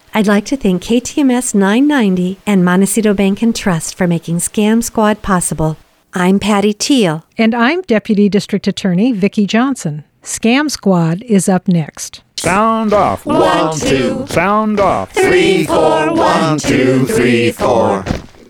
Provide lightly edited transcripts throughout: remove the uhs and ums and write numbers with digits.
I'd like to thank KTMS 990 and Montecito Bank and Trust for making Scam Squad possible. I'm Patty Teal. And I'm Deputy District Attorney Vicki Johnson. Scam Squad is up next. Sound off. 1, 2. Sound off. 3, 4. 1, 2, 3, 4.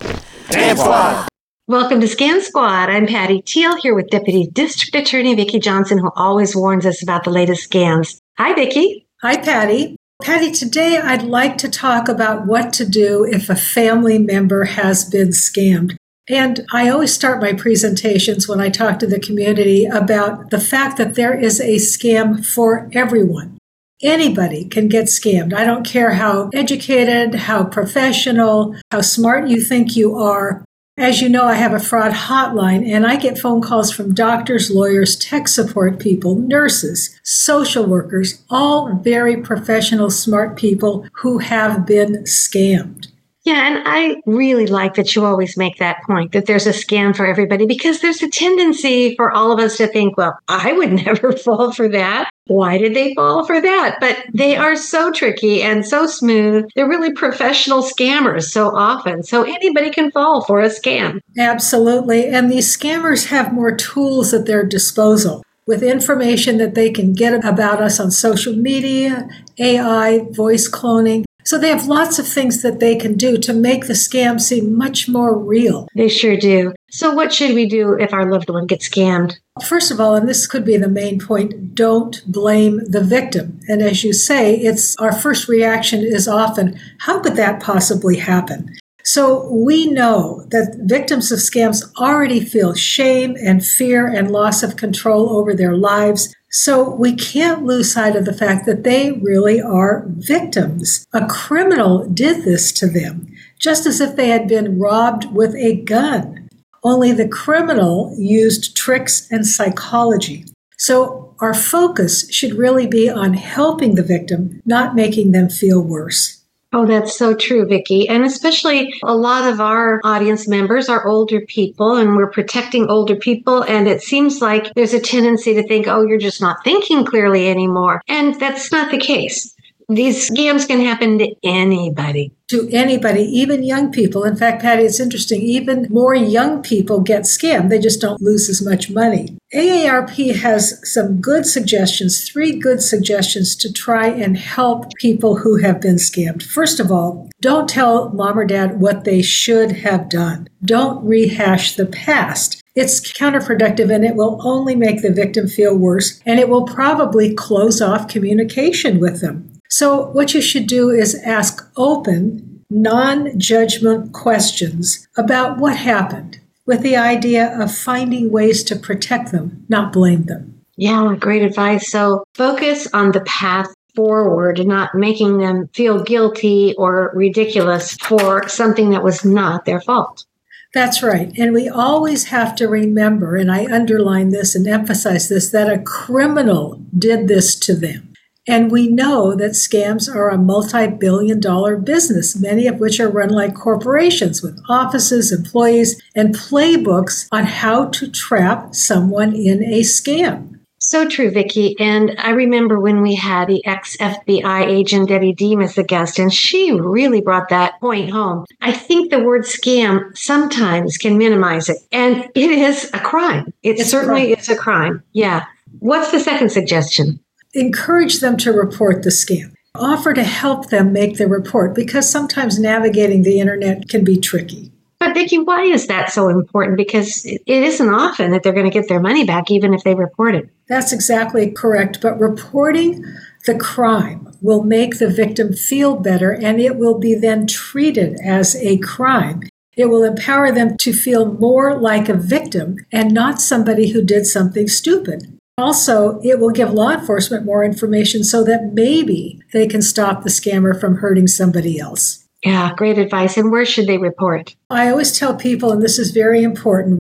Scam Squad. Welcome to Scam Squad. I'm Patty Teal here with Deputy District Attorney Vicki Johnson, who always warns us about the latest scams. Hi, Vicki. Hi, Patty. Patty, today I'd like to talk about what to do if a family member has been scammed. And I always start my presentations when I talk to the community about the fact that there is a scam for everyone. Anybody can get scammed. I don't care how educated, how professional, how smart you think you are. As you know, I have a fraud hotline, and I get phone calls from doctors, lawyers, tech support people, nurses, social workers, all very professional, smart people who have been scammed. Yeah, and I really like that you always make that point, that there's a scam for everybody, because there's a tendency for all of us to think, well, I would never fall for that. Why did they fall for that? But they are so tricky and so smooth. They're really professional scammers so often. So anybody can fall for a scam. Absolutely. And these scammers have more tools at their disposal with information that they can get about us on social media, AI, voice cloning. So they have lots of things that they can do to make the scam seem much more real. They sure do. So what should we do if our loved one gets scammed? First of all, and this could be the main point, don't blame the victim. And as you say, it's our first reaction is often, how could that possibly happen? So we know that victims of scams already feel shame and fear and loss of control over their lives. So we can't lose sight of the fact that they really are victims. A criminal did this to them, just as if they had been robbed with a gun. Only the criminal used tricks and psychology. So our focus should really be on helping the victim, not making them feel worse. Oh, that's so true, Vicki. And especially a lot of our audience members are older people, and we're protecting older people. And it seems like there's a tendency to think, oh, you're just not thinking clearly anymore. And that's not the case. These scams can happen to anybody. To anybody, even young people. In fact, Patty, it's interesting. Even more young people get scammed. They just don't lose as much money. AARP has some good suggestions, 3 good suggestions to try and help people who have been scammed. First of all, don't tell mom or dad what they should have done. Don't rehash the past. It's counterproductive, and it will only make the victim feel worse, and it will probably close off communication with them. So what you should do is ask open, non-judgment questions about what happened, with the idea of finding ways to protect them, not blame them. Yeah, great advice. So focus on the path forward, not making them feel guilty or ridiculous for something that was not their fault. That's right. And we always have to remember, and I underline this and emphasize this, that a criminal did this to them. And we know that scams are a multi-billion-dollar business, many of which are run like corporations with offices, employees, and playbooks on how to trap someone in a scam. So true, Vicki. And I remember when we had the ex-FBI agent Debbie Deem as the guest, and she really brought that point home. I think the word scam sometimes can minimize it, and it is a crime. It certainly is a crime. Yeah. What's the second suggestion? Encourage them to report the scam. Offer to help them make the report, because sometimes navigating the internet can be tricky. But Vicki, why is that so important? Because it isn't often that they're going to get their money back, even if they report it. That's exactly correct. But reporting the crime will make the victim feel better, and it will be then treated as a crime. It will empower them to feel more like a victim and not somebody who did something stupid. Also, it will give law enforcement more information so that maybe they can stop the scammer from hurting somebody else. Yeah, great advice. And where should they report? I always tell people, and this is very important,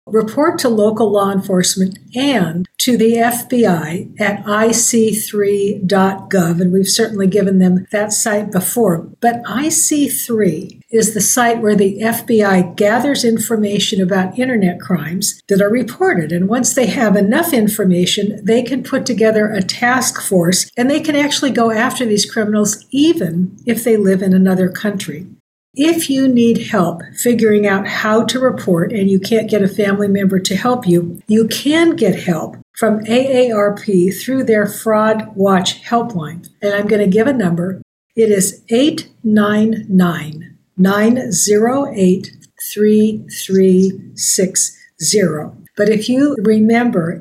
report to local law enforcement and to the FBI at ic3.gov, and we've certainly given them that site before. But IC3 is the site where the FBI gathers information about internet crimes that are reported. And once they have enough information, they can put together a task force, and they can actually go after these criminals even if they live in another country. If you need help figuring out how to report and you can't get a family member to help you, you can get help from AARP through their Fraud Watch helpline. And I'm going to give a number. It is 899-908-3360. But if you remember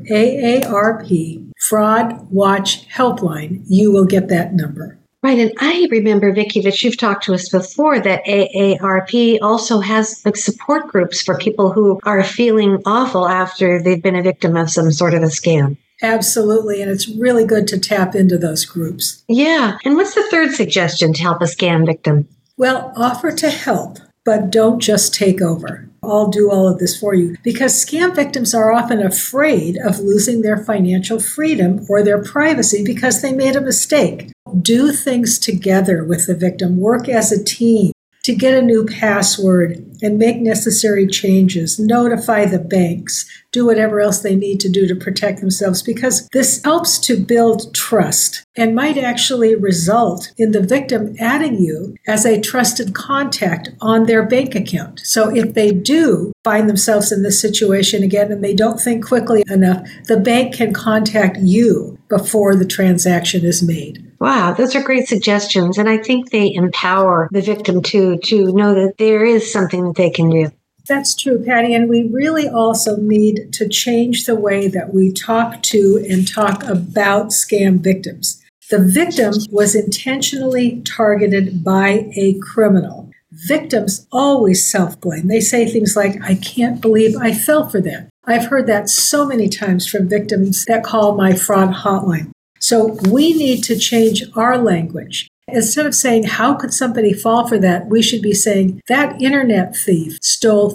AARP Fraud Watch helpline, you will get that number. Right. And I remember, Vicki, that you've talked to us before that AARP also has support groups for people who are feeling awful after they've been a victim of some sort of a scam. Absolutely. And it's really good to tap into those groups. Yeah. And what's the third suggestion to help a scam victim? Well, offer to help, but don't just take over. I'll do all of this for you, because scam victims are often afraid of losing their financial freedom or their privacy because they made a mistake. Do things together with the victim. Work as a team to get a new password and make necessary changes. Notify the banks. Do whatever else they need to do to protect themselves, because this helps to build trust and might actually result in the victim adding you as a trusted contact on their bank account. So if they do find themselves in this situation again and they don't think quickly enough, the bank can contact you before the transaction is made. Wow, those are great suggestions. And I think they empower the victim to know that there is something that they can do. That's true, Patty. And we really also need to change the way that we talk to and talk about scam victims. The victim was intentionally targeted by a criminal. Victims always self-blame. They say things like, I can't believe I fell for that. I've heard that so many times from victims that call my fraud hotline. So we need to change our language. Instead of saying, how could somebody fall for that? We should be saying, that internet thief stole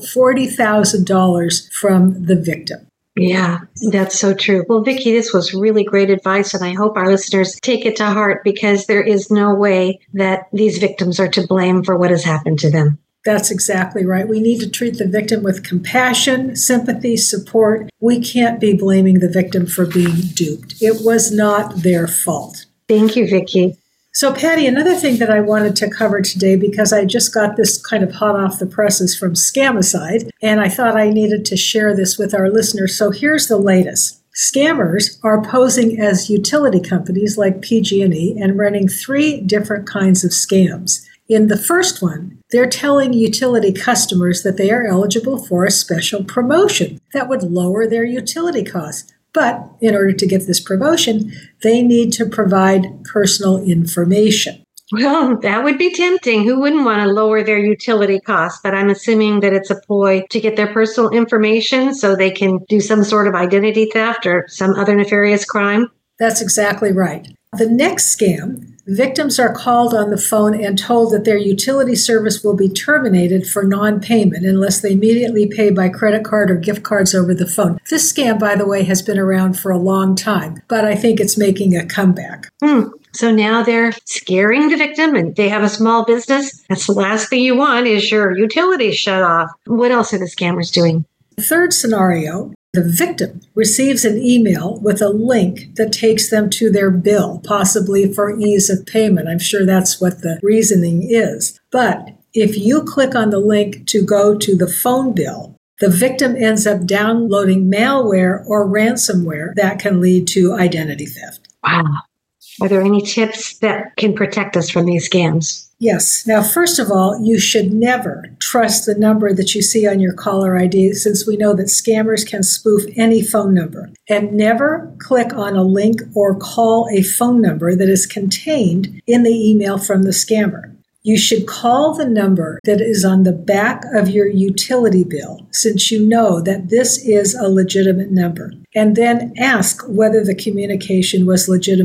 $40,000 from the victim. Yeah, that's so true. Well, Vicki, this was really great advice, and I hope our listeners take it to heart, because there is no way that these victims are to blame for what has happened to them. That's exactly right. We need to treat the victim with compassion, sympathy, support. We can't be blaming the victim for being duped. It was not their fault. Thank you, Vicki. So, Patty, another thing that I wanted to cover today, because I just got this kind of hot off the presses from Scamicide, and I thought I needed to share this with our listeners. So here's the latest. Scammers are posing as utility companies like PG&E and running 3 different kinds of scams. In the first one, they're telling utility customers that they are eligible for a special promotion that would lower their utility costs. But in order to get this promotion, they need to provide personal information. Well, that would be tempting. Who wouldn't want to lower their utility costs? But I'm assuming that it's a ploy to get their personal information so they can do some sort of identity theft or some other nefarious crime. That's exactly right. The next scam, victims are called on the phone and told that their utility service will be terminated for non-payment unless they immediately pay by credit card or gift cards over the phone. This scam, by the way, has been around for a long time, but I think it's making a comeback. So now they're scaring the victim, and they have a small business. That's the last thing you want is your utilities shut off. What else are the scammers doing? The third scenario, the victim receives an email with a link that takes them to their bill, possibly for ease of payment. I'm sure that's what the reasoning is. But if you click on the link to go to the phone bill, the victim ends up downloading malware or ransomware that can lead to identity theft. Wow. Are there any tips that can protect us from these scams? Yes. Now, first of all, you should never trust the number that you see on your caller ID, since we know that scammers can spoof any phone number. And never click on a link or call a phone number that is contained in the email from the scammer. You should call the number that is on the back of your utility bill, since you know that this is a legitimate number, and then ask whether the communication was legitimate.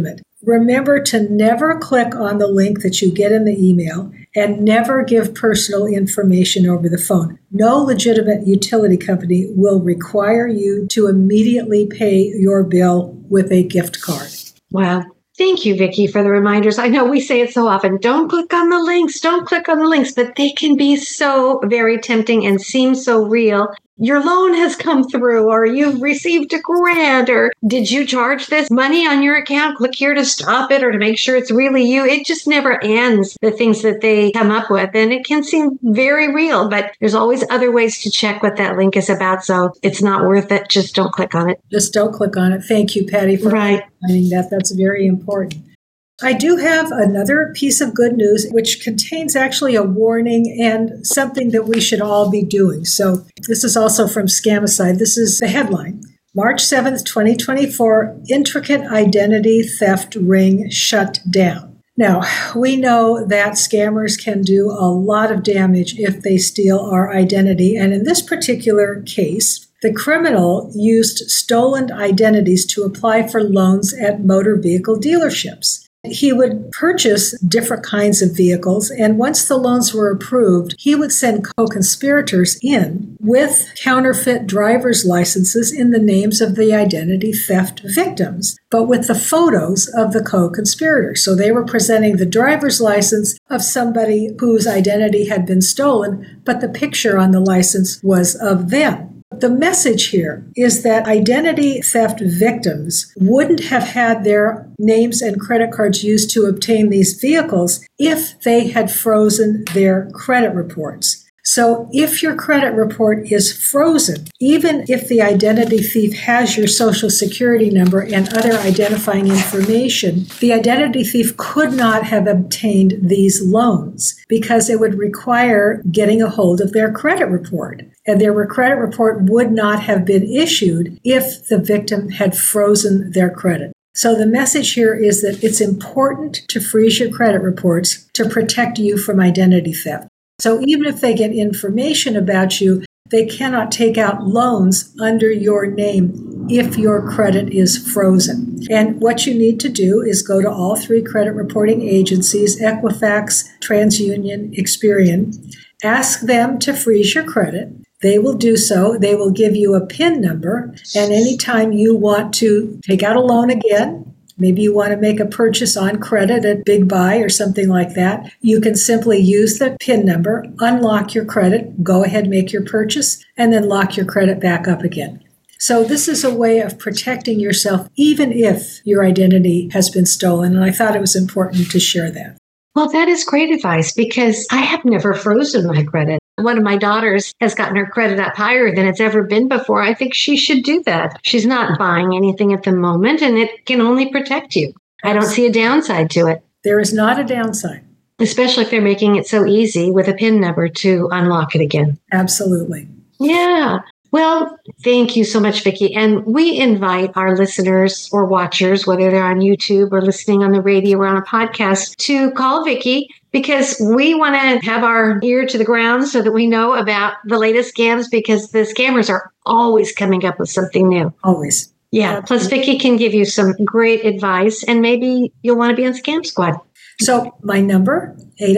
Remember to never click on the link that you get in the email and never give personal information over the phone. No legitimate utility company will require you to immediately pay your bill with a gift card. Wow. Thank you, Vicki, for the reminders. I know we say it so often, don't click on the links, don't click on the links, but they can be so very tempting and seem so real. Your loan has come through, or you've received a grant, or did you charge this money on your account? Click here to stop it or to make sure it's really you. It just never ends, the things that they come up with. And it can seem very real, but there's always other ways to check what that link is about. So it's not worth it. Just don't click on it. Just don't click on it. Thank you, Patty, for reminding that. That's very important. I do have another piece of good news, which contains actually a warning and something that we should all be doing. So this is also from Scamicide. This is the headline. March 7th, 2024, intricate identity theft ring shut down. Now, we know that scammers can do a lot of damage if they steal our identity. And in this particular case, the criminal used stolen identities to apply for loans at motor vehicle dealerships. He would purchase different kinds of vehicles, and once the loans were approved, he would send co-conspirators in with counterfeit driver's licenses in the names of the identity theft victims, but with the photos of the co-conspirators. So they were presenting the driver's license of somebody whose identity had been stolen, but the picture on the license was of them. The message here is that identity theft victims wouldn't have had their names and credit cards used to obtain these vehicles if they had frozen their credit reports. So if your credit report is frozen, even if the identity thief has your social security number and other identifying information, the identity thief could not have obtained these loans because it would require getting a hold of their credit report. And their credit report would not have been issued if the victim had frozen their credit. So the message here is that it's important to freeze your credit reports to protect you from identity theft. So even if they get information about you, they cannot take out loans under your name if your credit is frozen. And what you need to do is go to all three credit reporting agencies, Equifax, TransUnion, Experian, ask them to freeze your credit. They will do so. They will give you a PIN number. And anytime you want to take out a loan again, maybe you want to make a purchase on credit at Big Buy or something like that, you can simply use the PIN number, unlock your credit, go ahead, make your purchase, and then lock your credit back up again. So this is a way of protecting yourself even if your identity has been stolen. And I thought it was important to share that. Well, that is great advice because I have never frozen my credit. One of my daughters has gotten her credit up higher than it's ever been before. I think she should do that. She's not buying anything at the moment, and it can only protect you. I don't see a downside to it. There is not a downside. Especially if they're making it so easy with a PIN number to unlock it again. Absolutely. Yeah. Well, thank you so much, Vicki. And we invite our listeners or watchers, whether they're on YouTube or listening on the radio or on a podcast, to call Vicki because we want to have our ear to the ground so that we know about the latest scams because the scammers are always coming up with something new. Always. Yeah. Plus, Vicki can give you some great advice and maybe you'll want to be on Scam Squad. So my number,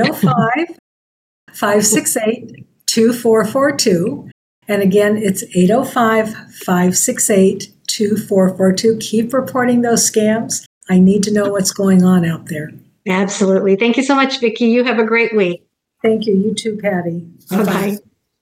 805-568-2442. And again, it's 805-568-2442. Keep reporting those scams. I need to know what's going on out there. Absolutely. Thank you so much, Vicki. You have a great week. Thank you. You too, Patty. Bye-bye.